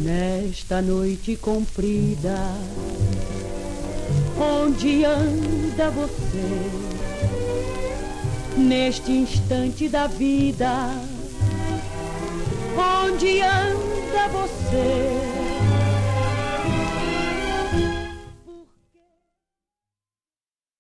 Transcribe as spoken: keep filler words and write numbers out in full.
Nesta noite comprida, onde anda você? Neste instante da vida, onde anda você?